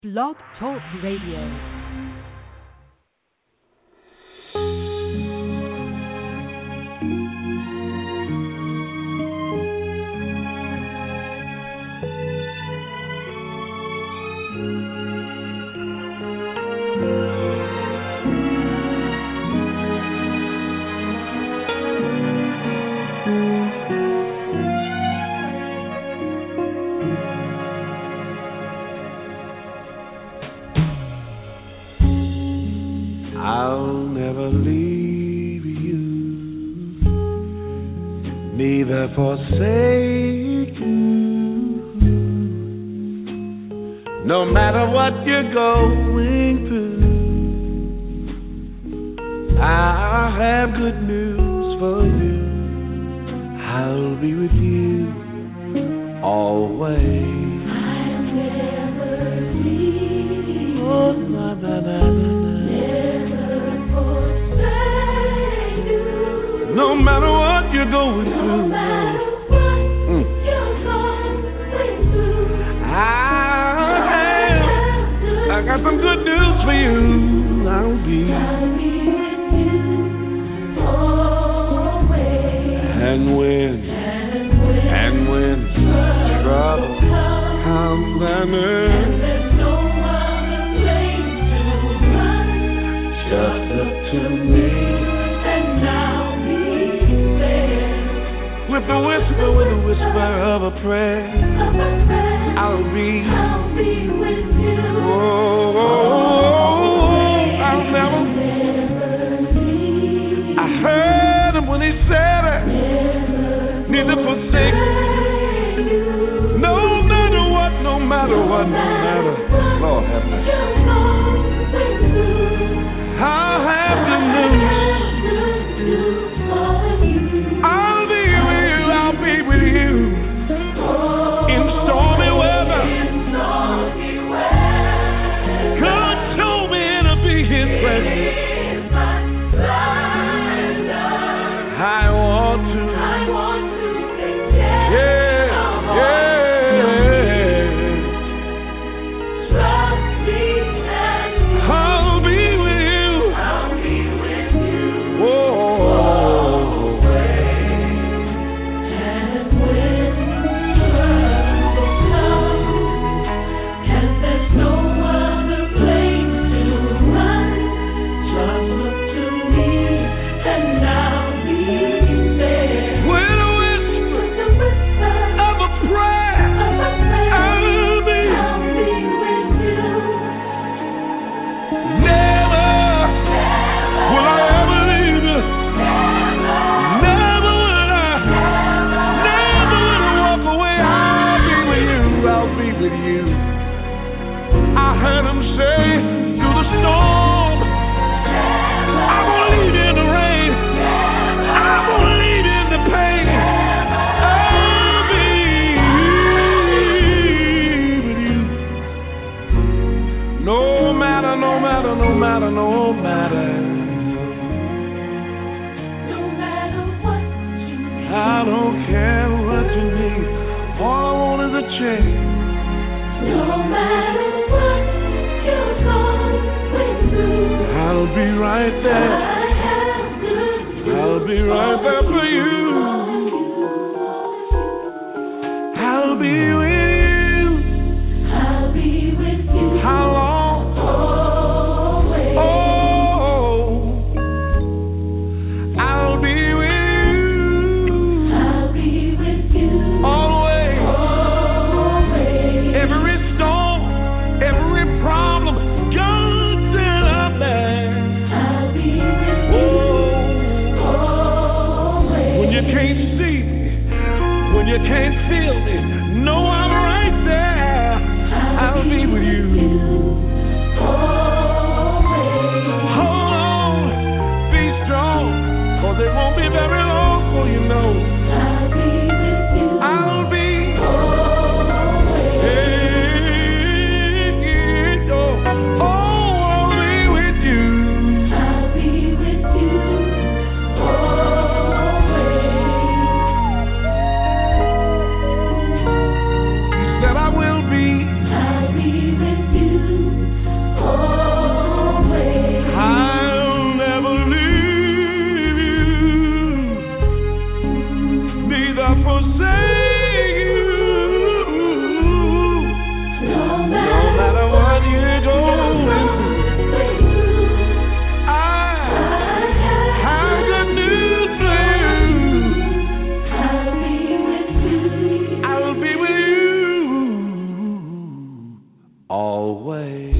Blog Talk Radio. I'll never leave you, neither forsake you. No matter what you're going through, I have good news for you. I'll be with you always. I'll never leave you. Oh, na, na, na, na. No matter what you're going through, I got some good news for you. I'll be with you always. And when trouble comes and there's no other place to run, just look to me. With the whisper of a prayer, I'll be with you. I'll never leave. I heard him when he said it. Neither forsake you. No matter what, no matter. Lord have mercy. I'll have the news. I'll be with you. away.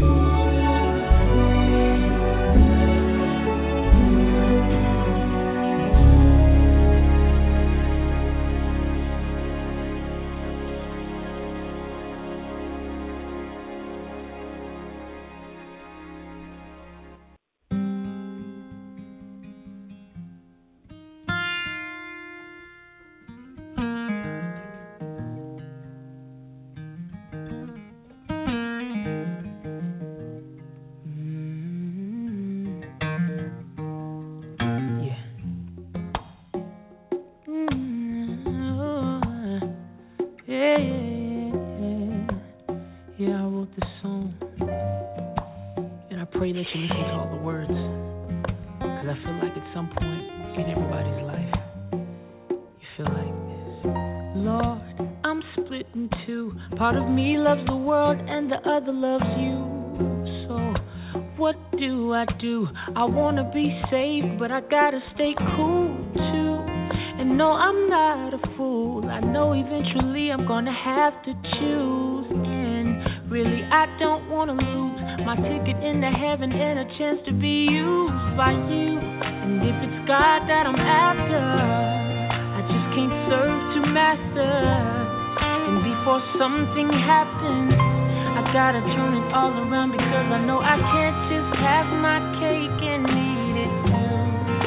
Part of me loves the world and the other loves you. So what do? I wanna be safe, but I gotta stay cool too. And no, I'm not a fool. I know eventually I'm gonna have to choose. And really I don't wanna lose my ticket into heaven and a chance to be used by you. And if it's God that I'm after, I just can't serve two masters. And before something happens, I gotta turn it all around, because I know I can't just have my cake and eat it too.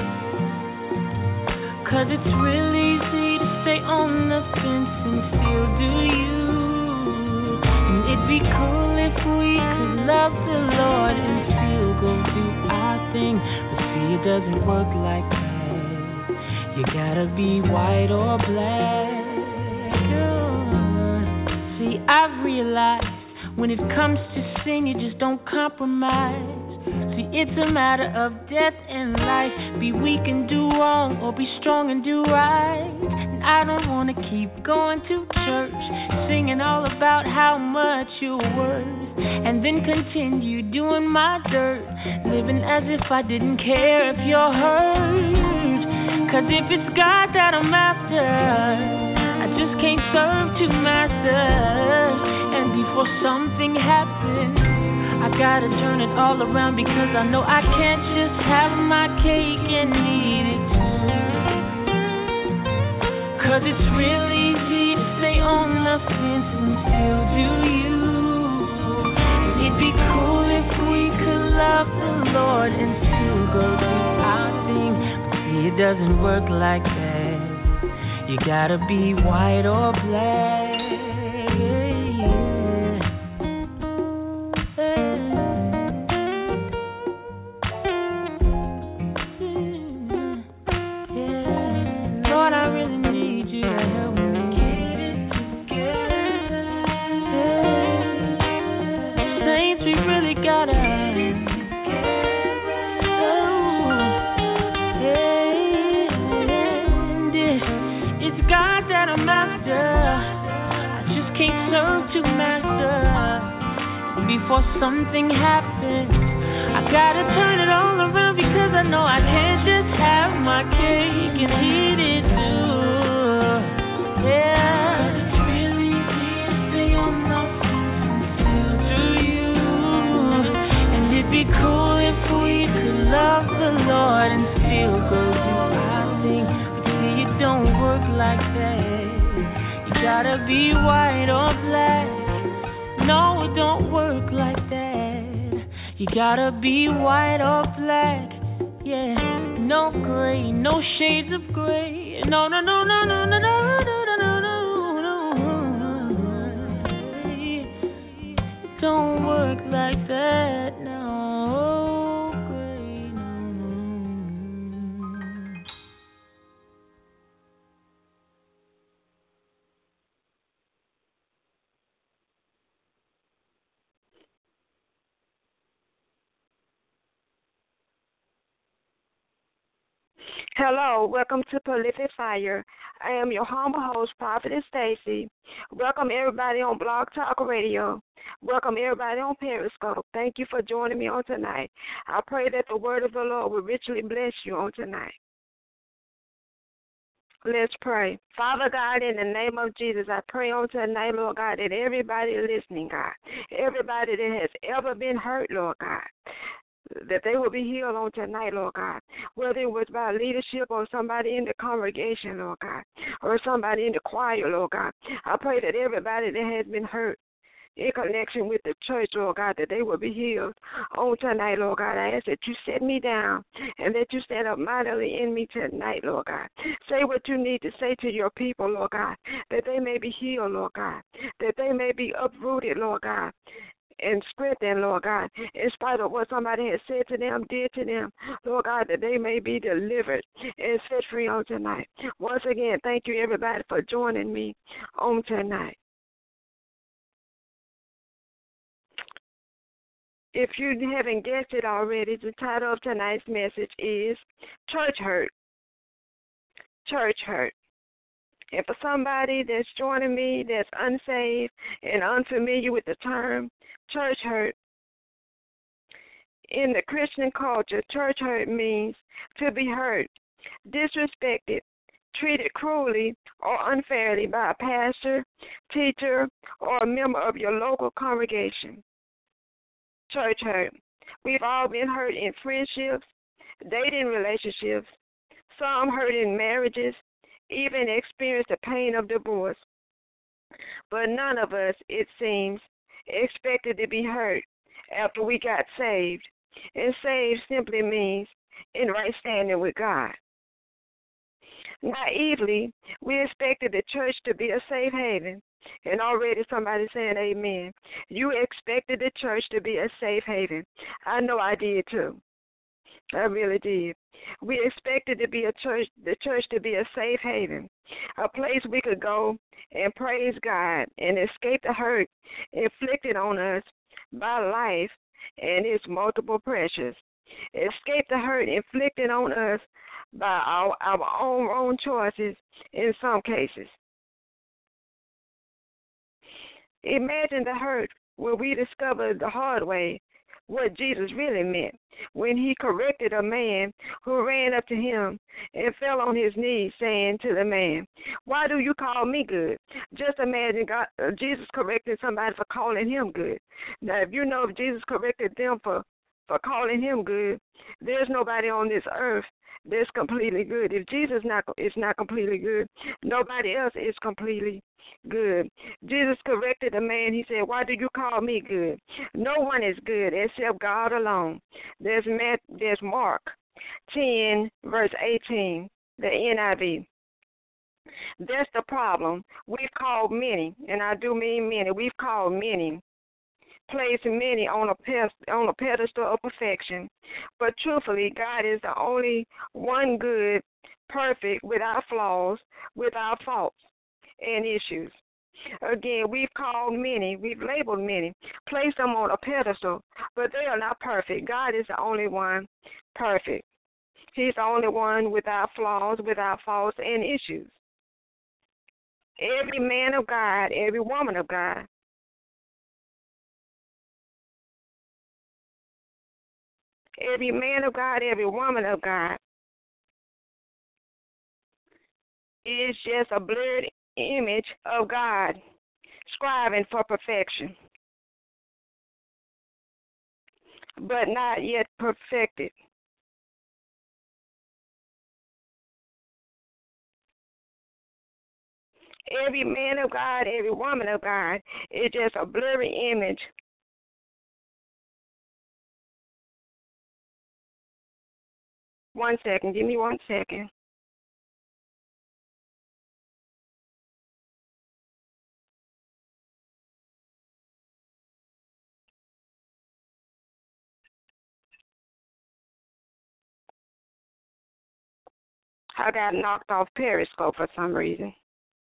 Cause it's real easy to stay on the fence and still do you. And it'd be cool if we could love the Lord and still go do our thing. But see, it doesn't work like that. You gotta be white or black. See, I've realized when it comes to sin, you just don't compromise. See, it's a matter of death and life. Be weak and do wrong, or be strong and do right. And I don't want to keep going to church, singing all about how much you're worth, and then continue doing my dirt, living as if I didn't care if you're hurt. Cause if it's God that I'm after, I just can't serve two masters. And before something happens, I gotta turn it all around, because I know I can't just have my cake and eat it too. Cause it's real easy to stay on the fence and still do you. And it'd be cool if we could love the Lord and still go do our thing. But see, it doesn't work like that. You gotta be white or black. Lord, I really need you to help me get it together. Saints, we really gotta. God that I'm after, I just can't serve two masters. Before something happens, I gotta turn it all around, because I know I can't just have my cake and eat it too. Yeah, it's really easy to stay on my feet and still do you. And it'd be cool if we could love the Lord and still go do our thing. It don't work like that. You gotta be white or black. No, it don't work like that. You gotta be white or black. Yeah, no gray, no shades of gray. No, no, no, no, no, no, no, no, no, no, no. It don't work like that. No gray, no. Hello, welcome to Prolific Fire. I am your humble host, Prophetess Stacy. Welcome everybody on Blog Talk Radio. Welcome everybody on Periscope. Thank you for joining me on tonight. I pray that the word of the Lord will richly bless you on tonight. Let's pray. Father God, in the name of Jesus, I pray on tonight, Lord God, that everybody listening, God, everybody that has ever been hurt, Lord God, that they will be healed on tonight, Lord God, whether it was by leadership or somebody in the congregation, Lord God, or somebody in the choir, Lord God. I pray that everybody that has been hurt in connection with the church, Lord God, that they will be healed on tonight, Lord God. I ask that you set me down and that you stand up mightily in me tonight, Lord God. Say what you need to say to your people, Lord God, that they may be healed, Lord God, that they may be uprooted, Lord God, and strengthen, Lord God, in spite of what somebody has said to them, did to them, Lord God, that they may be delivered and set free on tonight. Once again, thank you, everybody, for joining me on tonight. If you haven't guessed it already, the title of tonight's message is Church Hurt. Church Hurt. And for somebody that's joining me that's unsaved and unfamiliar with the term church hurt, in the Christian culture, church hurt means to be hurt, disrespected, treated cruelly or unfairly by a pastor, teacher, or a member of your local congregation. Church hurt. We've all been hurt in friendships, dating relationships, some hurt in marriages, even experienced the pain of divorce. But none of us, it seems, expected to be hurt after we got saved. And saved simply means in right standing with God. Naively, we expected the church to be a safe haven. And already somebody saying amen. You expected the church to be a safe haven. I know I did too. I really did. We expected to be the church to be a safe haven, a place we could go and praise God and escape the hurt inflicted on us by life and its multiple pressures. Escape the hurt inflicted on us by our own wrong choices in some cases. Imagine the hurt where we discovered the hard way what Jesus really meant when he corrected a man who ran up to him and fell on his knees, saying to the man, "Why do you call me good?" Just imagine Jesus correcting somebody for calling him good. Now, if you know if Jesus corrected them for calling him good, there's nobody on this earth that's completely good. If Jesus is not completely good, nobody else is completely good. Jesus corrected the man. He said, "Why do you call me good? No one is good except God alone." There's Mark 10, verse 18, the NIV. That's the problem. We've called many, and I do mean many. We've called many, placed many on a pedestal of perfection. But truthfully, God is the only one good, perfect, without flaws, without faults and issues. Again, we've called many, we've labeled many, placed them on a pedestal, but they are not perfect. God is the only one perfect. He's the only one without flaws, without faults and issues. Every man of God, every woman of God, every man of God, every woman of God is just a blurred image of God, striving for perfection, but not yet perfected. Every man of God, every woman of God is just a blurry image . One second, give me 1 second. I got knocked off Periscope for some reason.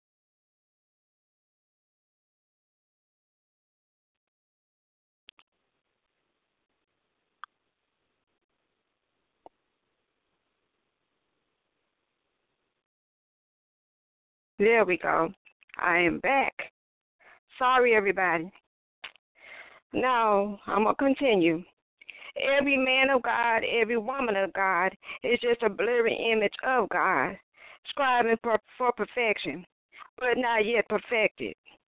There we go. I am back. Sorry, everybody. Now, I'm going to continue. Every man of God, every woman of God is just a blurry image of God, striving for perfection, but not yet perfected.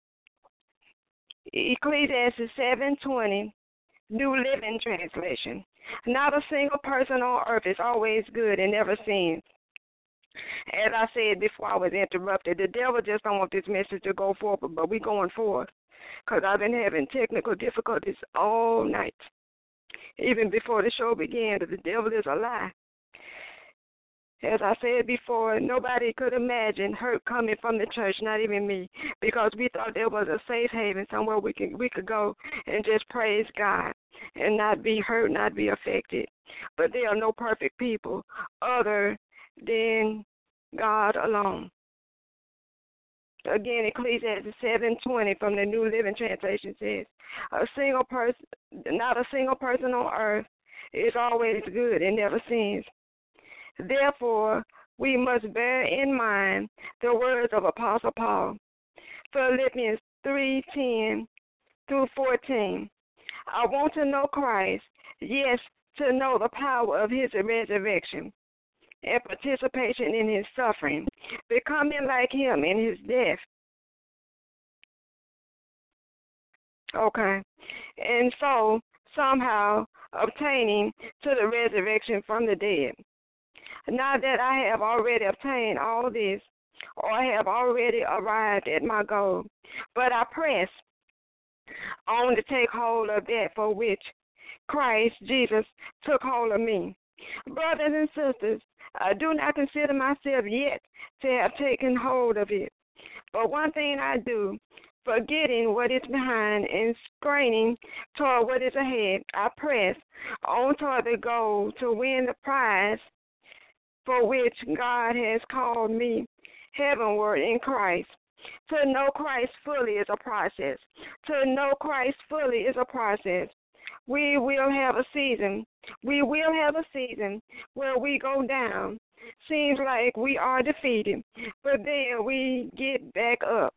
Ecclesiastes 7:20, New Living Translation. Not a single person on earth is always good and never sins. As I said before I was interrupted, the devil just don't want this message to go forward, but we're going forward because I've been having technical difficulties all night. Even before the show began, the devil is a lie. As I said before, nobody could imagine hurt coming from the church, not even me, because we thought there was a safe haven somewhere we could go and just praise God and not be hurt, not be affected. But there are no perfect people other than God alone. Again, Ecclesiastes 7:20 from the New Living Translation says, not a single person on earth is always good and never sins. Therefore, we must bear in mind the words of Apostle Paul, Philippians 3:10 through 14. I want to know Christ, yes, to know the power of his resurrection and participation in his suffering, becoming like him in his death. Okay. And so, somehow, obtaining to the resurrection from the dead. Now that I have already obtained all this, or I have already arrived at my goal, but I press on to take hold of that for which Christ Jesus took hold of me. Brothers and sisters, I do not consider myself yet to have taken hold of it. But one thing I do, forgetting what is behind and straining toward what is ahead, I press on toward the goal to win the prize for which God has called me heavenward in Christ. To know Christ fully is a process. To know Christ fully is a process. We will have a season where we go down. Seems like we are defeated, but then we get back up.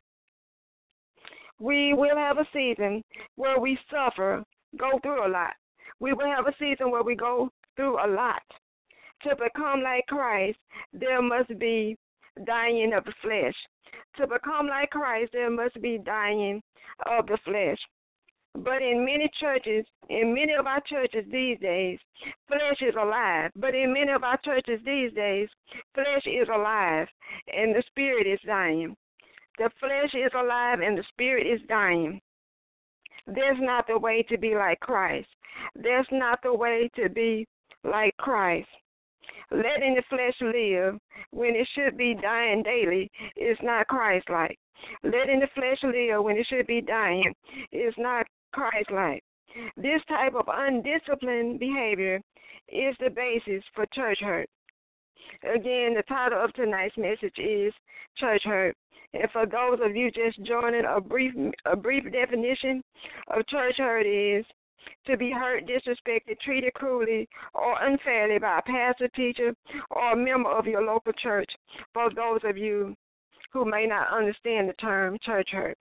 We will have a season where we suffer, go through a lot. We will have a season where we go through a lot. To become like Christ, there must be dying of the flesh. To become like Christ, there must be dying of the flesh. But in many of our churches these days, flesh is alive. But in many of our churches these days, flesh is alive and the spirit is dying. The flesh is alive and the spirit is dying. That's not the way to be like Christ. That's not the way to be like Christ. Letting the flesh live when it should be dying daily is not Christ-like. Letting the flesh live when it should be dying is not Christ-like. This type of undisciplined behavior is the basis for church hurt. Again, the title of tonight's message is Church Hurt. And for those of you just joining, a brief definition of church hurt is to be hurt, disrespected, treated cruelly or unfairly by a pastor, teacher, or a member of your local church, for those of you who may not understand the term church hurt.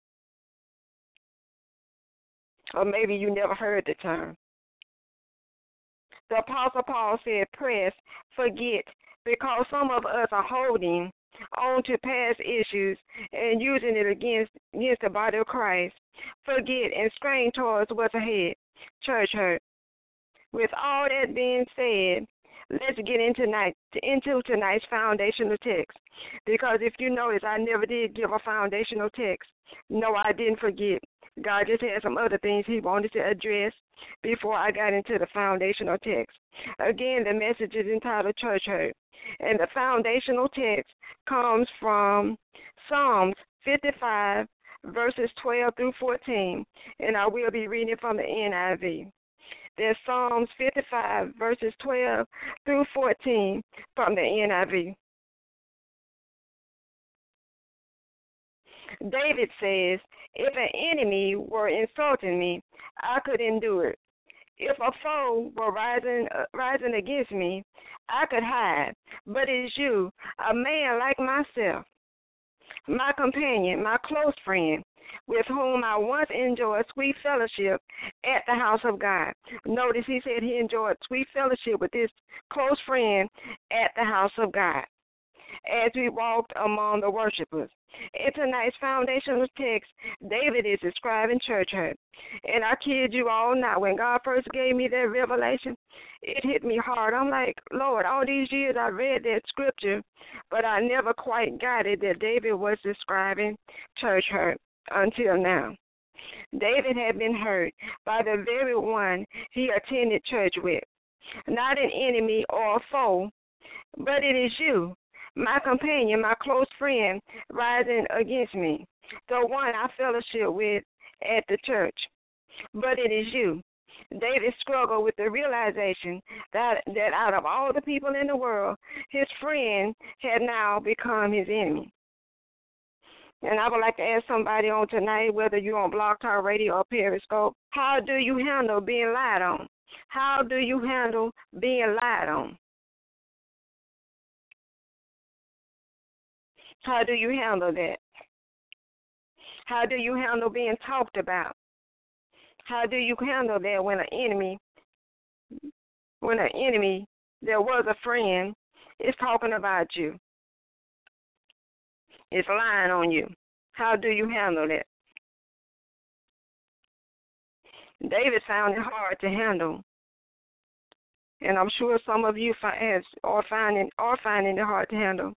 Or maybe you never heard the term. The Apostle Paul said, press, forget, because some of us are holding on to past issues and using it against the body of Christ. Forget and strain towards what's ahead. Church hurt. With all that being said, let's get into tonight's foundational text. Because if you notice, I never did give a foundational text. No, I didn't forget. God just had some other things he wanted to address before I got into the foundational text. Again, the message is entitled Church Hurt. And the foundational text comes from Psalms 55, verses 12 through 14. And I will be reading from the NIV. There's Psalms 55, verses 12 through 14 from the NIV. David says, if an enemy were insulting me, I could endure it. If a foe were rising against me, I could hide. But it is you, a man like myself, my companion, my close friend, with whom I once enjoyed sweet fellowship at the house of God. Notice he said he enjoyed sweet fellowship with his close friend at the house of God. as we walked among the worshipers. In tonight's foundational text, David is describing church hurt. And I kid you all not, when God first gave me that revelation, it hit me hard. I'm like, Lord, all these years I read that scripture, but I never quite got it that David was describing church hurt until now. David had been hurt by the very one he attended church with. Not an enemy or a foe, but it is you, my companion, my close friend, rising against me, the one I fellowship with at the church. But it is you. David struggled with the realization that out of all the people in the world, his friend had now become his enemy. And I would like to ask somebody on tonight, whether you're on Blog Talk Radio or Periscope, how do you handle being lied on? How do you handle being lied on? How do you handle that? How do you handle being talked about? How do you handle that when an enemy that was a friend is talking about you? It's lying on you. How do you handle that? David found it hard to handle. And I'm sure some of you are finding it hard to handle.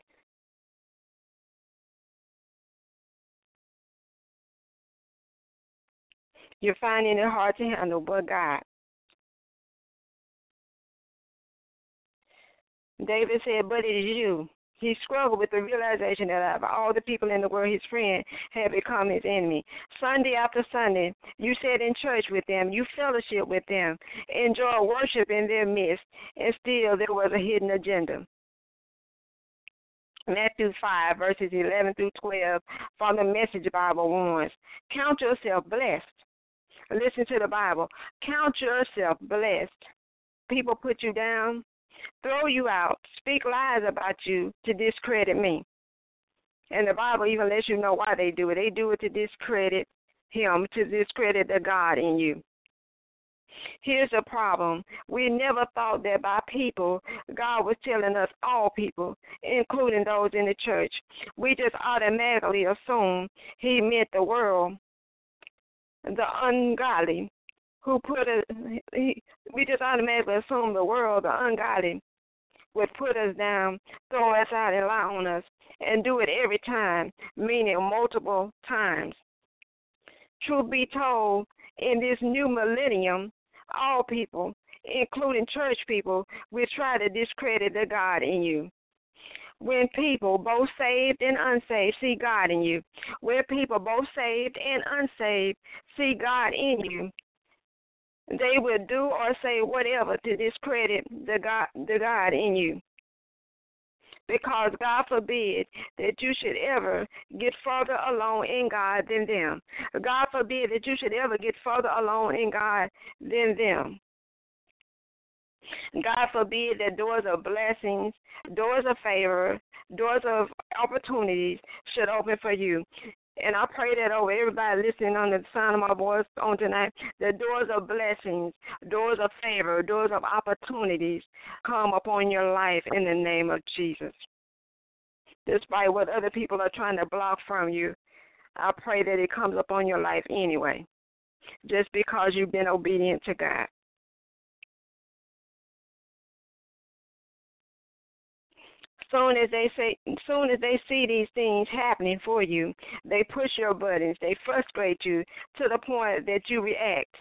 You're finding it hard to handle, but God. David said, but it is you. He struggled with the realization that out of all the people in the world, his friend had become his enemy. Sunday after Sunday, you sat in church with them, you fellowship with them, enjoy worship in their midst, and still there was a hidden agenda. Matthew 5, verses 11 through 12 from the Message Bible warns, count yourself blessed. Listen to the Bible. Count yourself blessed. People put you down, throw you out, speak lies about you to discredit me. And the Bible even lets you know why they do it. They do it to discredit him, to discredit the God in you. Here's the problem. We never thought that by people, God was telling us all people, including those in the church. We just automatically assumed he meant the world, the ungodly, we just automatically assume the world, the ungodly, would put us down, throw us out and lie on us, and do it every time, meaning multiple times. Truth be told, in this new millennium, all people, including church people, will try to discredit the God in you. When people, both saved and unsaved, see God in you, when people, both saved and unsaved, see God in you, they will do or say whatever to discredit the God in you. Because God forbid that you should ever get further along in God than them. God forbid that you should ever get further along in God than them. God forbid that doors of blessings, doors of favor, doors of opportunities should open for you. And I pray that over everybody listening on the sound of my voice on tonight, the doors of blessings, doors of favor, doors of opportunities come upon your life in the name of Jesus. Despite what other people are trying to block from you, I pray that it comes upon your life anyway, just because you've been obedient to God. Soon as they see these things happening for you, they push your buttons, they frustrate you to the point that you react.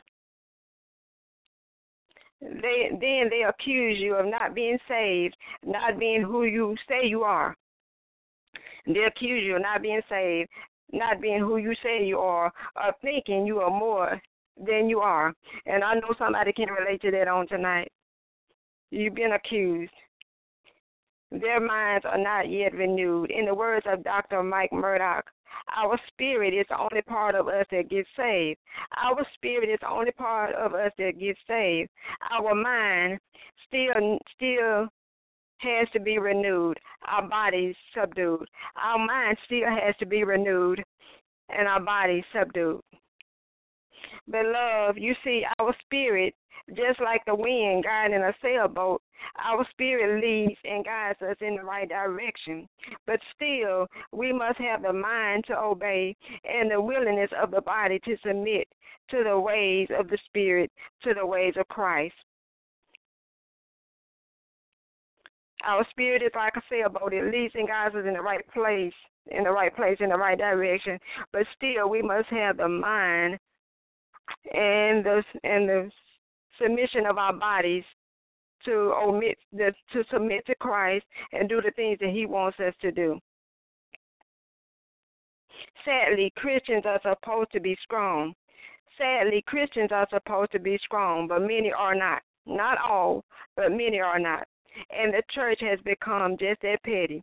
They accuse you of not being saved, not being who you say you are. They accuse you of not being saved, not being who you say you are, or thinking you are more than you are. And I know somebody can relate to that on tonight. You've been accused. Their minds are not yet renewed. In the words of Dr. Mike Murdock, our spirit is the only part of us that gets saved. Our spirit is the only part of us that gets saved. Our mind still has to be renewed. Our body subdued. Our mind still has to be renewed, and our body subdued. Beloved, you see, our spirit Just like the wind guiding a sailboat, our spirit leads and guides us in the right direction. But still, we must have the mind to obey and the willingness of the body to submit to the ways of the Spirit, to the ways of Christ. Our spirit is like a sailboat. It leads and guides us in the right place, in the right direction. But still, we must have the mind and the submission of our bodies to submit to Christ and do the things that He wants us to do. Sadly, Christians are supposed to be strong. But many are not. Not all, but many are not. And the church has become just that petty.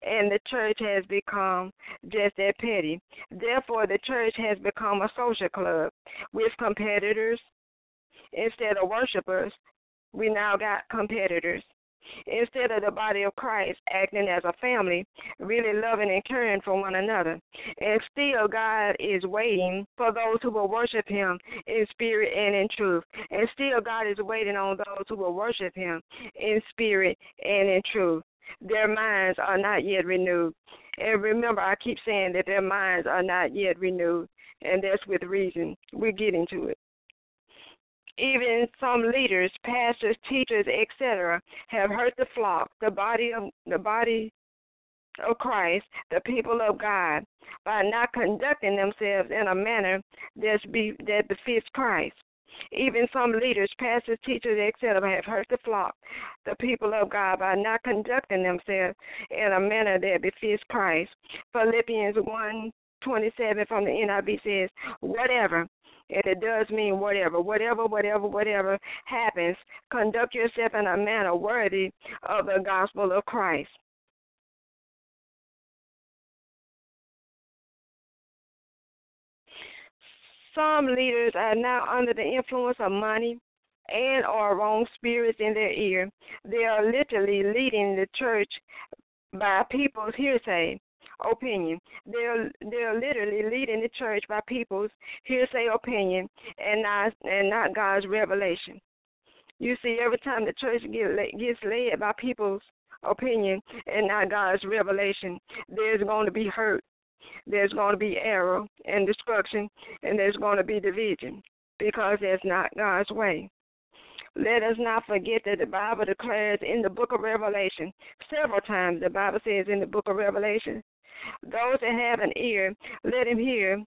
Therefore, the church has become a social club with competitors. Instead of worshipers, we now got competitors. Instead of the body of Christ acting as a family, really loving and caring for one another. And still God is waiting for those who will worship Him in spirit and in truth. And still God is waiting on those who will worship Him in spirit and in truth. Their minds are not yet renewed. And remember, I keep saying that their minds are not yet renewed, and that's with reason. We're getting to it. Even some leaders, pastors, teachers, etc., have hurt the flock, the body of Christ, the people of God, by not conducting themselves in a manner that befits Christ. Even some leaders, pastors, teachers, etc., have hurt the flock, the people of God, by not conducting themselves in a manner that befits Christ. Philippians 1:27 from the NIV says, whatever. And it does mean whatever happens, conduct yourself in a manner worthy of the gospel of Christ. Some leaders are now under the influence of money and or wrong spirits in their ear. They are literally leading the church by people's hearsay opinion. They're literally leading the church by people's hearsay opinion and not God's revelation. You see, every time the church gets led by people's opinion and not God's revelation, there's going to be hurt, there's going to be error and destruction, and there's going to be division because that's not God's way. Let us not forget that the Bible declares in the book of Revelation, several times the Bible says in the book of Revelation, those that have an ear, let them hear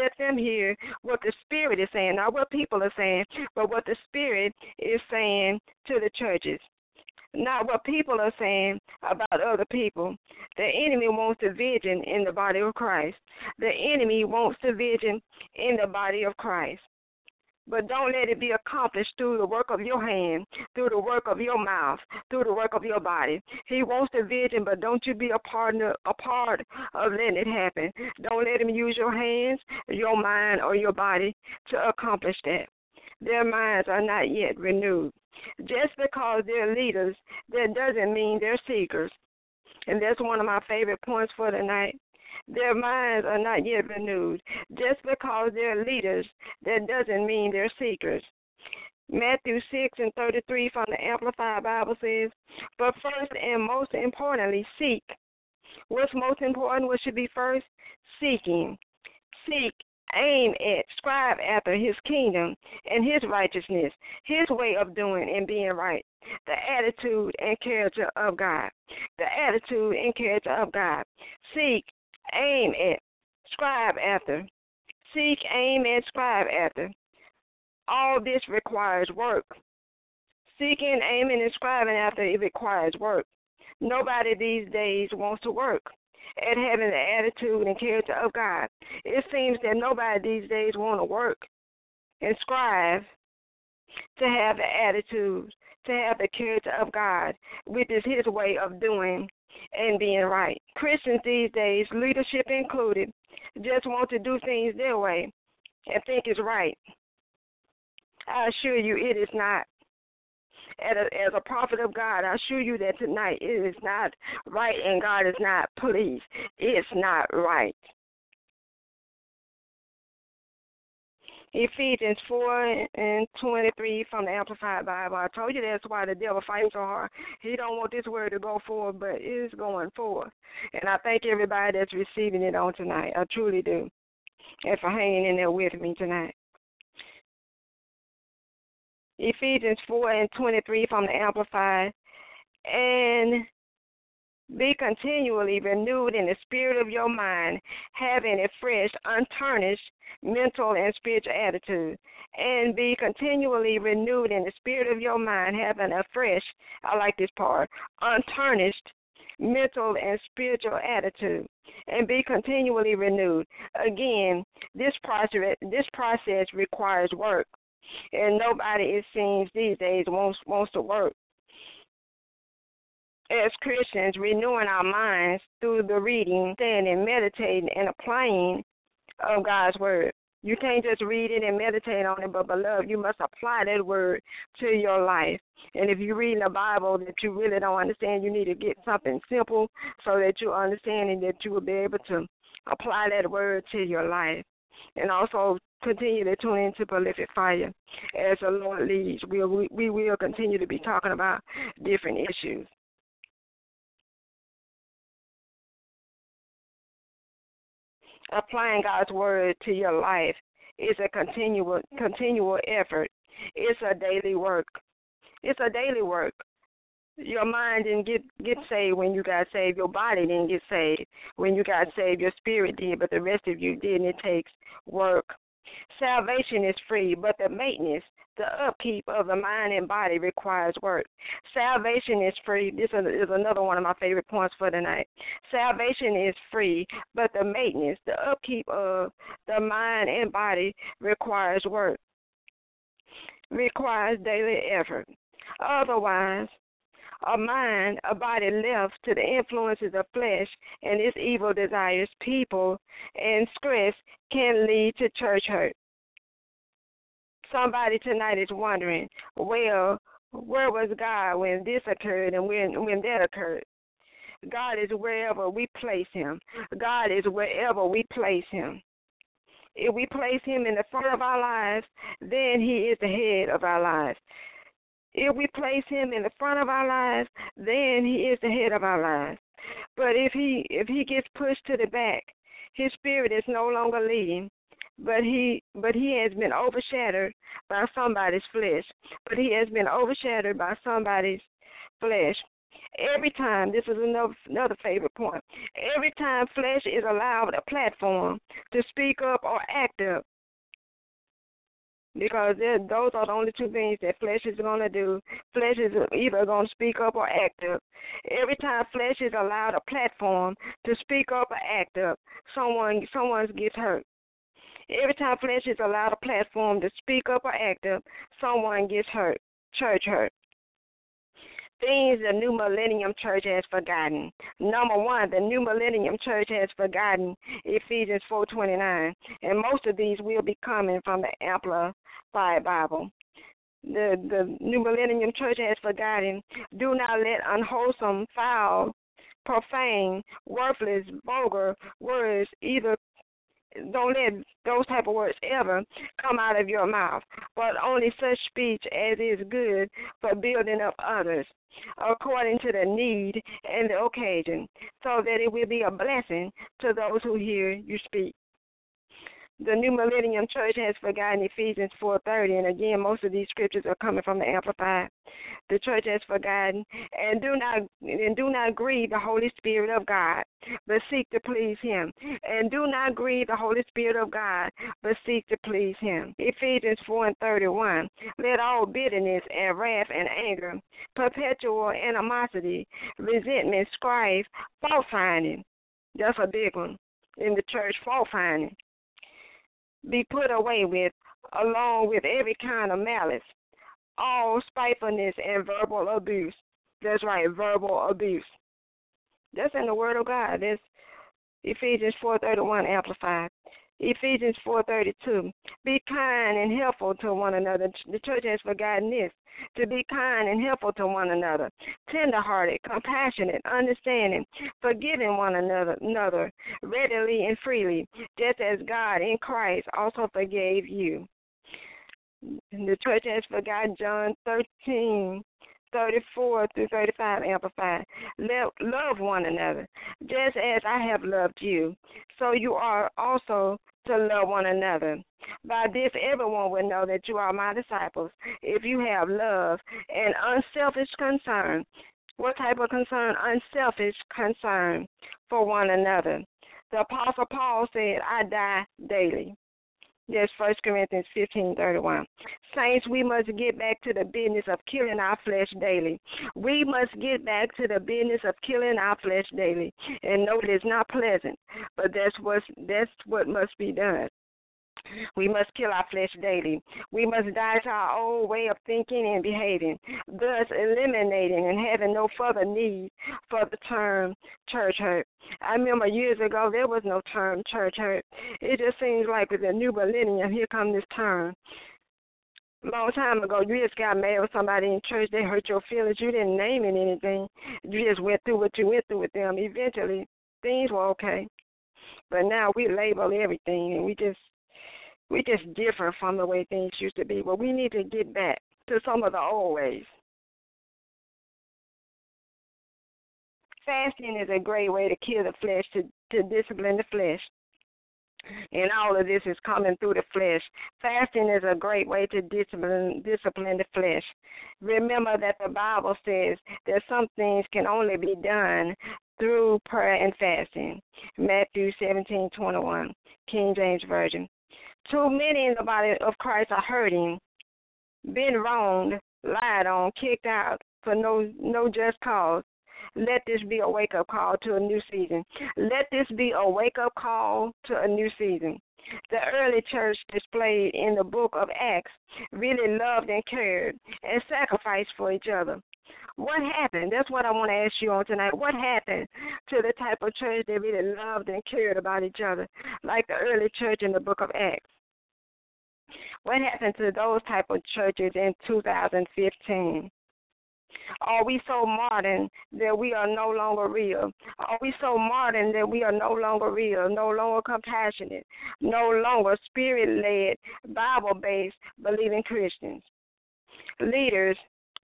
what the Spirit is saying, not what people are saying, but what the Spirit is saying to the churches, not what people are saying about other people. The enemy wants division in the body of Christ. The enemy wants division in the body of Christ. But don't let it be accomplished through the work of your hand, through the work of your mouth, through the work of your body. He wants division, but don't you be a part of letting it happen. Don't let him use your hands, your mind, or your body to accomplish that. Their minds are not yet renewed. Just because they're leaders, that doesn't mean they're seekers. And that's one of my favorite points for tonight. Their minds are not yet renewed. Just because they're leaders, that doesn't mean they're seekers. Matthew 6:33 from the Amplified Bible says, but first and most importantly, seek. What's most important? What should be first? Seeking. Seek, aim at, strive after His kingdom and His righteousness, His way of doing and being right. The attitude and character of God. The attitude and character of God. Seek, aim at, strive after. Seek, aim at, strive after. All this requires work. Seeking, aiming, and striving after, it requires work. Nobody these days wants to work at having the attitude and character of God. It seems that nobody these days want to work and strive to have the attitude, to have the character of God, which is His way of doing and being right. Christians these days, leadership included, just want to do things their way and think it's right. I assure you it is not. As a prophet of God, I assure you that tonight it is not right and God is not pleased. It's not right. Ephesians 4:23 from the Amplified Bible. I told you that's why the devil fights so hard. He don't want this word to go forward, but it is going forward. And I thank everybody that's receiving it on tonight. I truly do. And for hanging in there with me tonight. Ephesians 4:23 from the Amplified. And be continually renewed in the spirit of your mind, having a fresh, untarnished mental and spiritual attitude. And be continually renewed in the spirit of your mind, having a fresh, I like this part, untarnished mental and spiritual attitude. And be continually renewed. Again, this process requires work. And nobody, it seems, these days wants to work. As Christians, renewing our minds through the reading, studying, meditating, and applying of God's Word. You can't just read it and meditate on it, but, beloved, you must apply that Word to your life. And if you're reading the Bible that you really don't understand, you need to get something simple so that you understand and that you will be able to apply that Word to your life. And also continue to tune into Prolific Fire as the Lord leads. We will continue to be talking about different issues. Applying God's Word to your life is a continual effort. It's a daily work. It's a daily work. Your mind didn't get saved when you got saved. Your body didn't get saved when you got saved. Your spirit did, but the rest of you didn't. It takes work. Salvation is free, but the maintenance, the upkeep of the mind and body requires work. Salvation is free. This is another one of my favorite points for tonight. Salvation is free, but the maintenance, the upkeep of the mind and body requires work, requires daily effort. Otherwise, a body left to the influences of flesh and its evil desires, people, and stress can lead to church hurt. Somebody tonight is wondering, well, where was God when this occurred and when that occurred? God is wherever we place him. God is wherever we place him. If we place him in the front of our lives, then he is the head of our lives. If we place him in the front of our lives, then he is the head of our lives. But if he gets pushed to the back, his spirit is no longer leading, but he has been overshadowed by somebody's flesh. But he has been overshadowed by somebody's flesh. Every time, this is another favorite point, every time flesh is allowed a platform to speak up or act up, because those are the only two things that flesh is going to do. Flesh is either going to speak up or act up. Every time flesh is allowed a platform to speak up or act up, someone gets hurt. Every time flesh is allowed a platform to speak up or act up, someone gets hurt. Church hurt. Things the New Millennium Church has forgotten. Number one, the New Millennium Church has forgotten Ephesians 4:29, and most of these will be coming from the Amplified Bible. The New Millennium Church has forgotten, do not let unwholesome, foul, profane, worthless, vulgar words don't let those type of words ever come out of your mouth, but only such speech as is good for building up others, according to the need and the occasion, so that it will be a blessing to those who hear you speak. The New Millennium Church has forgotten Ephesians 4:30, and again, most of these scriptures are coming from the Amplified. The church has forgotten, and do not grieve the Holy Spirit of God, but seek to please Him. And do not grieve the Holy Spirit of God, but seek to please Him. Ephesians 4:31. Let all bitterness and wrath and anger, perpetual animosity, resentment, strife, fault finding. That's a big one in the church. Fault finding. Be put away with, along with every kind of malice, all spitefulness and verbal abuse. That's right, verbal abuse. That's in the Word of God. That's Ephesians 4:31 Amplified. Ephesians 4:32. Be kind and helpful to one another. The church has forgotten this. To be kind and helpful to one another, tender-hearted, compassionate, understanding, forgiving one another readily and freely, just as God in Christ also forgave you. The church has forgotten John 13:34 through 35 Amplified. Love one another. Just as I have loved you, so you are also to love one another. By this, everyone will know that you are my disciples, if you have love and unselfish concern. What type of concern? Unselfish concern for one another. The Apostle Paul said, I die daily. That's 1 Corinthians 15:31. Saints, we must get back to the business of killing our flesh daily. We must get back to the business of killing our flesh daily. And no, it is not pleasant, but that's what must be done. We must kill our flesh daily. We must die to our old way of thinking and behaving, thus eliminating and having no further need for the term church hurt. I remember years ago there was no term church hurt. It just seems like with the new millennium, here comes this term. A long time ago, you just got mad with somebody in church, they hurt your feelings. You didn't name it anything. You just went through what you went through with them. Eventually, things were okay. But now we label everything, and we just differ from the way things used to be. But we need to get back to some of the old ways. Fasting is a great way to kill the flesh, to discipline the flesh. And all of this is coming through the flesh. Fasting is a great way to discipline the flesh. Remember that the Bible says that some things can only be done through prayer and fasting. Matthew 17:21, King James Version. Too many in the body of Christ are hurting, been wronged, lied on, kicked out for no just cause. Let this be a wake-up call to a new season. Let this be a wake-up call to a new season. The early church displayed in the book of Acts really loved and cared and sacrificed for each other. What happened? That's what I want to ask you on tonight. What happened to the type of church that really loved and cared about each other, like the early church in the book of Acts? What happened to those type of churches in 2015? Are we so modern that we are no longer real? Are we so modern that we are no longer real, no longer compassionate, no longer spirit-led, Bible-based, believing Christians? Leaders,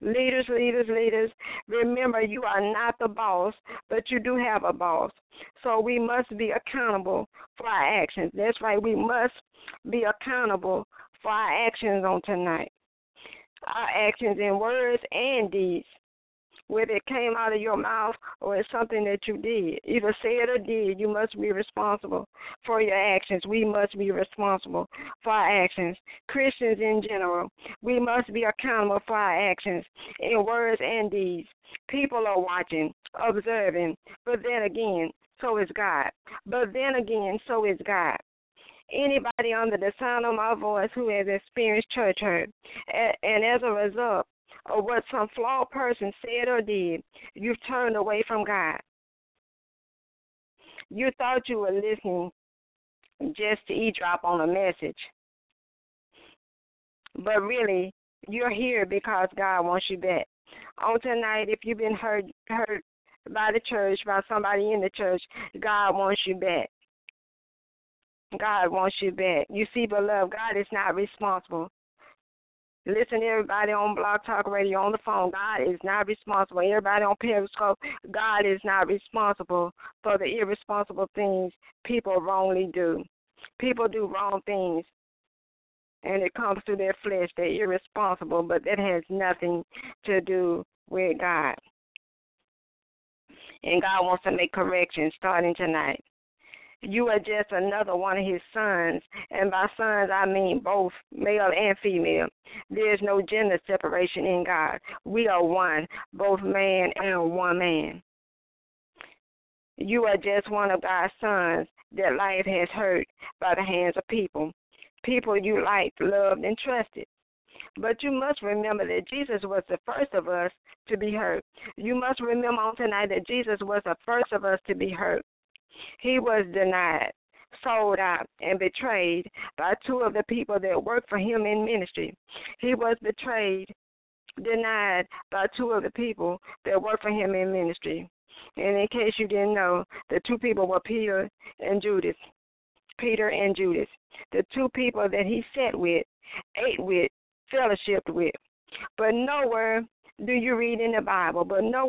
remember you are not the boss, but you do have a boss. So we must be accountable for our actions. That's right, we must be accountable for our actions on tonight. Our actions in words and deeds, whether it came out of your mouth or it's something that you did, either said or did, you must be responsible for your actions. We must be responsible for our actions. Christians in general, we must be accountable for our actions in words and deeds. People are watching, observing, but then again, so is God. But then again, so is God. Anybody under the sound of my voice who has experienced church hurt, and as a result of what some flawed person said or did, you've turned away from God. You thought you were listening just to eavesdrop on a message, but really, you're here because God wants you back. On tonight, if you've been hurt by the church, by somebody in the church, God wants you back. God wants you back. You see, beloved, God is not responsible. Listen, everybody on Blog Talk Radio, on the phone, God is not responsible. Everybody on Periscope, God is not responsible for the irresponsible things people wrongly do. People do wrong things, and it comes through their flesh. They're irresponsible, but that has nothing to do with God. And God wants to make corrections starting tonight. You are just another one of his sons, and by sons I mean both male and female. There is no gender separation in God. We are one, both man and woman. You are just one of God's sons that life has hurt by the hands of people you liked, loved, and trusted. But you must remember that Jesus was the first of us to be hurt. You must remember on tonight that Jesus was the first of us to be hurt. He was denied, sold out, and betrayed by two of the people that worked for him in ministry. He was betrayed, denied by two of the people that worked for him in ministry. And in case you didn't know, the two people were Peter and Judas. Peter and Judas, the two people that he sat with, ate with, fellowshiped with. But nowhere do you read in the Bible,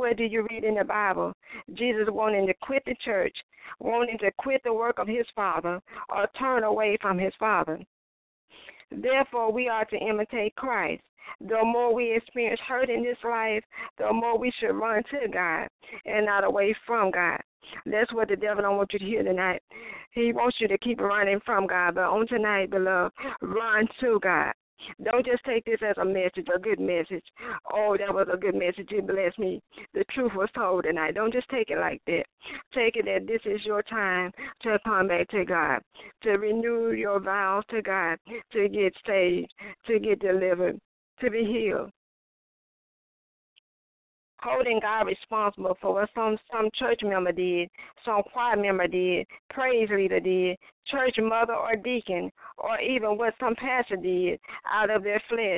Jesus wanting to quit the church, wanting to quit the work of his Father or turn away from his Father. Therefore, we are to imitate Christ. The more we experience hurt in this life, the more we should run to God and not away from God. That's what the devil don't want you to hear tonight. He wants you to keep running from God. But on tonight, beloved, run to God. Don't just take this as a message, a good message. Oh, that was a good message. It blessed me. The truth was told tonight. Don't just take it like that. Take it that this is your time to come back to God, to renew your vows to God, to get saved, to get delivered, to be healed. Holding God responsible for what some church member did, some choir member did, praise leader did, church mother or deacon, or even what some pastor did out of their flesh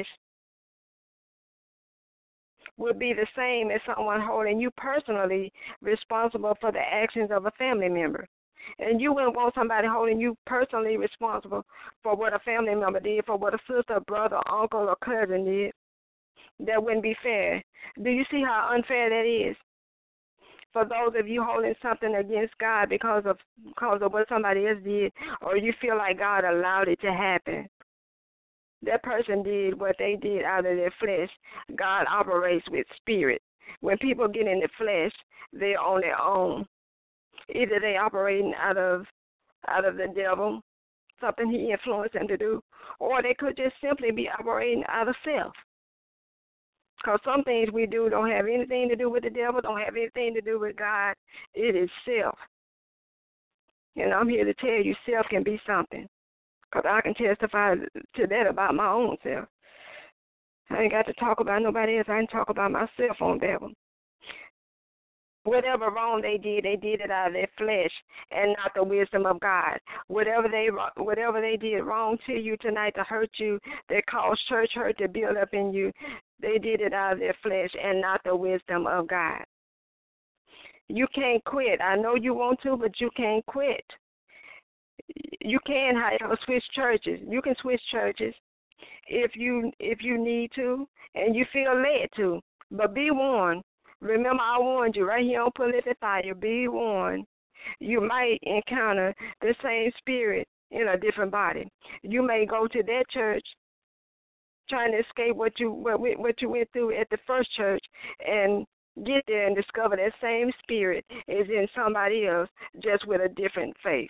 would be the same as someone holding you personally responsible for the actions of a family member. And you wouldn't want somebody holding you personally responsible for what a family member did, for what a sister, brother, uncle, or cousin did. That wouldn't be fair. Do you see how unfair that is? For those of you holding something against God because of what somebody else did, or you feel like God allowed it to happen. That person did what they did out of their flesh. God operates with spirit. When people get in the flesh, they're on their own. Either they operating out of the devil, something he influenced them to do, or they could just simply be operating out of self. Because some things we do don't have anything to do with the devil, don't have anything to do with God. It is self. And I'm here to tell you self can be something. Because I can testify to that about my own self. I ain't got to talk about nobody else. I can talk about myself on that one. Whatever wrong they did it out of their flesh and not the wisdom of God. Whatever they did wrong to you tonight to hurt you, that caused church hurt to build up in you, they did it out of their flesh and not the wisdom of God. You can't quit. I know you want to, but you can't quit. You can, however, switch churches. You can switch churches if you need to and you feel led to. But be warned. Remember, I warned you right here on Prolific Fire. Be warned. You might encounter the same spirit in a different body. You may go to that church trying to escape what you went through at the first church and get there and discover that same spirit is in somebody else just with a different face.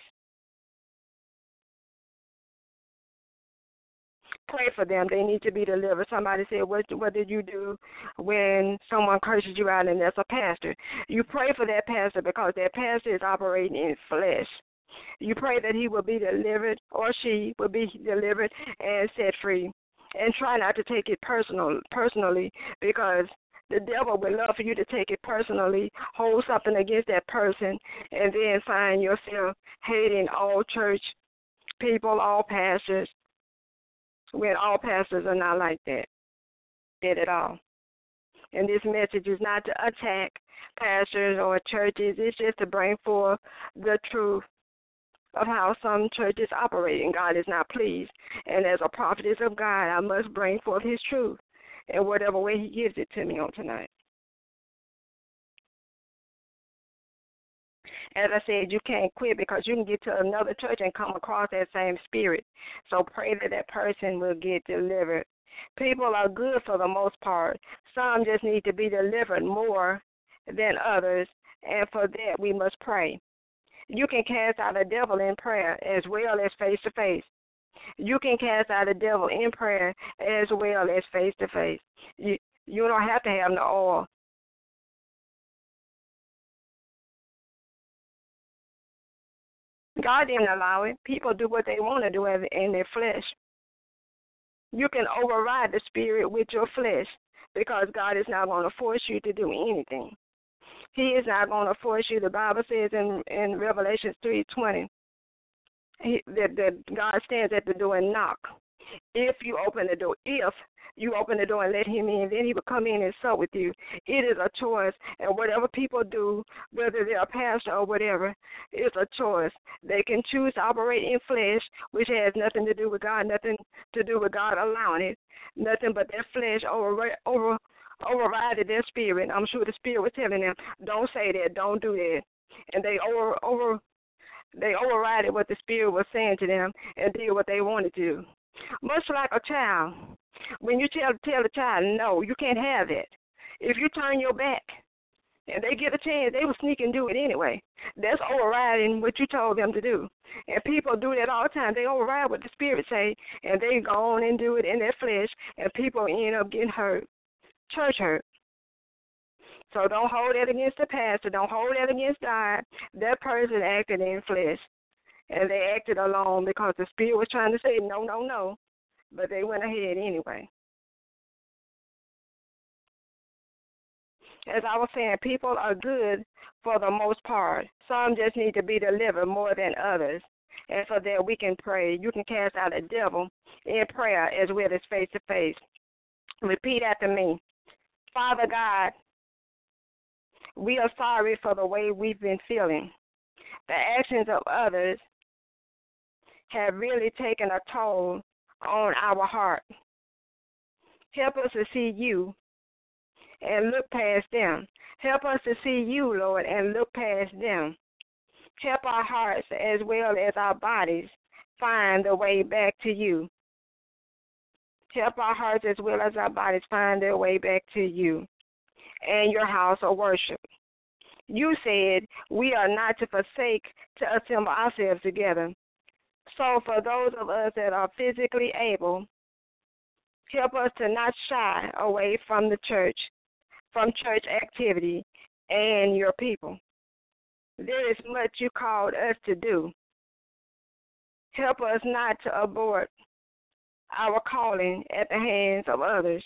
Pray for them. They need to be delivered. Somebody said, what did you do when someone curses you out and that's a pastor? You pray for that pastor because that pastor is operating in flesh. You pray that he will be delivered or she will be delivered and set free. And try not to take it personally because the devil would love for you to take it personally, hold something against that person, and then find yourself hating all church people, all pastors, when all pastors are not like that at all. And this message is not to attack pastors or churches. It's just to bring forth the truth of how some churches operate, and God is not pleased. And as a prophetess of God, I must bring forth his truth in whatever way he gives it to me on tonight. As I said, you can't quit because you can get to another church and come across that same spirit. So pray that that person will get delivered. People are good for the most part. Some just need to be delivered more than others, and for that we must pray. You can cast out a devil in prayer as well as face-to-face. You can cast out a devil in prayer as well as face-to-face. You don't have to have no oil. God didn't allow it. People do what they want to do in their flesh. You can override the spirit with your flesh because God is not going to force you to do anything. He is not going to force you. The Bible says in Revelation 3:20 that God stands at the door and knock. If you open the door, if You open the door and let him in. Then he will come in and sup with you. It is a choice. And whatever people do, whether they're a pastor or whatever, it's a choice. They can choose to operate in flesh, which has nothing to do with God, nothing to do with God allowing it, nothing but their flesh overrided their spirit. I'm sure the spirit was telling them, don't say that, don't do that. And they overrided what the spirit was saying to them and did what they wanted to do. Much like a child. When you tell the child, no, you can't have that. If you turn your back and they get a chance, they will sneak and do it anyway. That's overriding what you told them to do. And people do that all the time. They override what the spirit say, and they go on and do it in their flesh, and people end up getting hurt. Church hurt. So don't hold that against the pastor. Don't hold that against God. That person acted in flesh, and they acted alone because the spirit was trying to say no, no, no, but they went ahead anyway. As I was saying, people are good for the most part. Some just need to be delivered more than others. And for that, we can pray. You can cast out a devil in prayer as well as face to face. Repeat after me. Father God, we are sorry for the way we've been feeling. The actions of others have really taken a toll on our heart. Help us to see you and look past them. Help us to see you, Lord, and look past them. Help our hearts as well as our bodies find the way back to you. Help our hearts as well as our bodies find their way back to you and your house of worship. You said we are not to forsake to assemble ourselves together. So for those of us that are physically able, help us to not shy away from the church, from church activity and your people. There is much you called us to do. Help us not to abort our calling at the hands of others.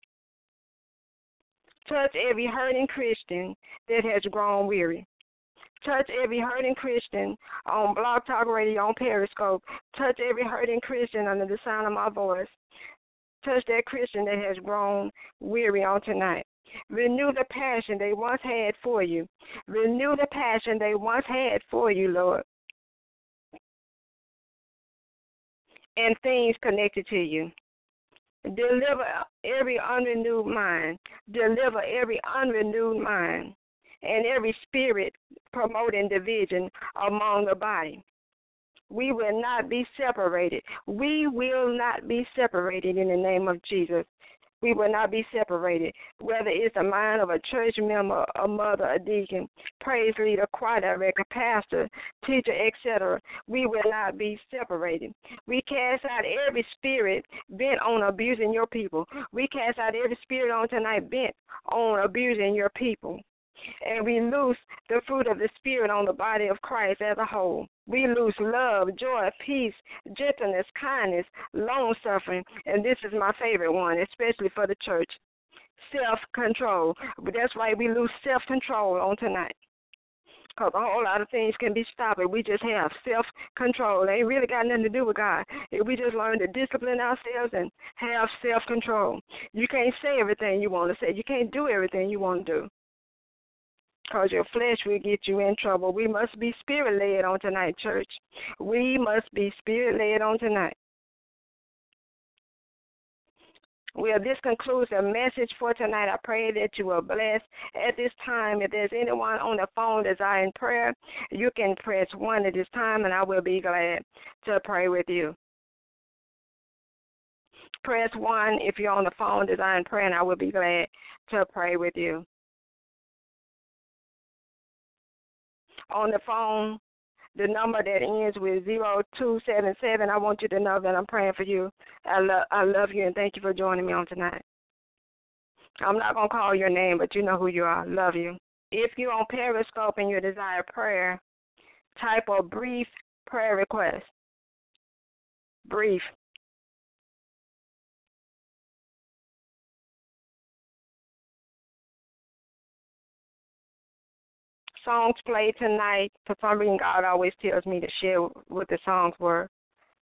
Touch every hurting Christian that has grown weary. Touch every hurting Christian on Blog Talk Radio, on Periscope. Touch every hurting Christian under the sound of my voice. Touch that Christian that has grown weary on tonight. Renew the passion they once had for you. Renew the passion they once had for you, Lord. And things connected to you. Deliver every unrenewed mind. Deliver every unrenewed mind and every spirit promoting division among the body. We will not be separated. We will not be separated in the name of Jesus. We will not be separated, whether it's the mind of a church member, a mother, a deacon, praise leader, choir director, pastor, teacher, etc. We will not be separated. We cast out every spirit bent on abusing your people. We cast out every spirit on tonight bent on abusing your people. And we loose the fruit of the Spirit on the body of Christ as a whole. We loose love, joy, peace, gentleness, kindness, long-suffering, and this is my favorite one, especially for the church, self-control. But that's right, we lose self-control on tonight. Because a whole lot of things can be stopped if we just have self-control. It ain't really got nothing to do with God. If we just learn to discipline ourselves and have self-control. You can't say everything you want to say. You can't do everything you want to do. Because your flesh will get you in trouble. We must be spirit-led on tonight, church. We must be spirit-led on tonight. Well, this concludes the message for tonight. I pray that you are blessed. At this time, if there's anyone on the phone desiring prayer, you can press 1 at this time, and I will be glad to pray with you. Press 1 if you're on the phone desiring prayer, and I will be glad to pray with you. On the phone, the number that ends with 0277, I want you to know that I'm praying for you. I love you, and thank you for joining me on tonight. I'm not going to call your name, but you know who you are. Love you. If you're on Periscope and you desire prayer, type a brief prayer request. Brief. Songs played tonight. For some reason, God always tells me to share what the songs were.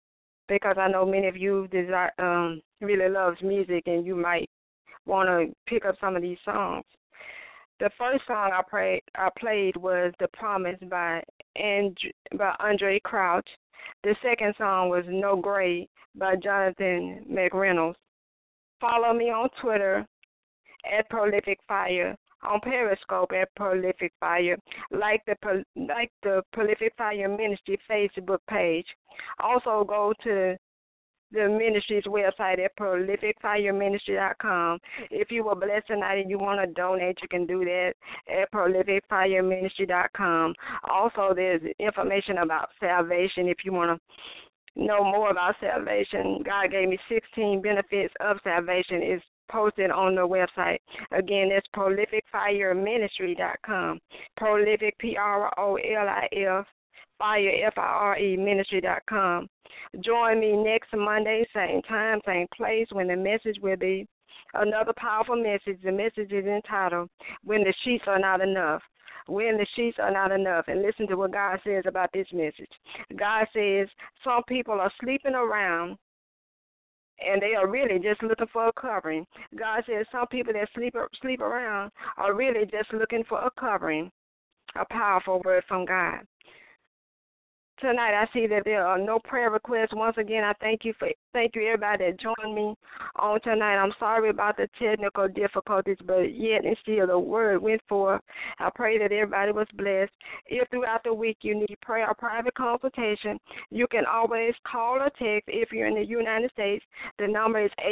because I know many of you really loves music, and you might want to pick up some of these songs. The first song I played was "The Promise" by Andre Crouch. The second song was "No Grade" by Jonathan McReynolds. Follow me on Twitter at Prolific Fire, on Periscope at Prolific Fire, like the Prolific Fire Ministry Facebook page. Also go to the ministry's website at prolificfireministry.com. If you were blessed tonight and you want to donate, you can do that at prolificfireministry.com. Also, there's information about salvation if you want to know more about salvation. God gave me 16 benefits of salvation. It's posted on the website. Again, that's prolificfireministry.com. Prolific, PROLIF, Fire, FIRE, ministry.com. Join me next Monday, same time, same place, when the message will be another powerful message. The message is entitled, When the Sheets Are Not Enough. When the sheets are not enough. And listen to what God says about this message. God says some people are sleeping around and they are really just looking for a covering. God says some people that sleep around are really just looking for a covering. A powerful word from God. Tonight, I see that there are no prayer requests. Once again, I thank you everybody that joined me on tonight. I'm sorry about the technical difficulties, but yet and still the word went forth. I pray that everybody was blessed. If throughout the week you need prayer or private consultation, you can always call or text if you're in the United States. The number is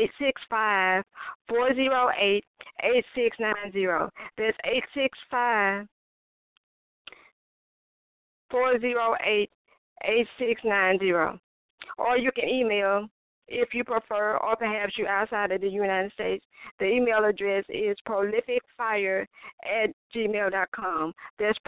865-408-8690. That's 865-408-8690. Or you can email if you prefer, or perhaps you're outside of the United States. The email address is prolificfire@gmail.com. That's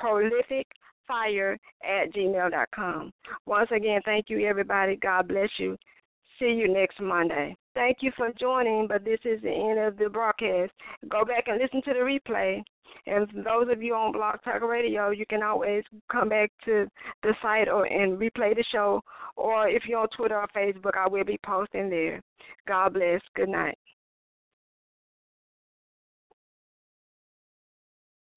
prolificfire@gmail.com. Once again, thank you, everybody. God bless you. See you next Monday. Thank you for joining, but this is the end of the broadcast. Go back and listen to the replay. And for those of you on Blog Talk Radio, you can always come back to the site and replay the show. Or if you're on Twitter or Facebook, I will be posting there. God bless. Good night.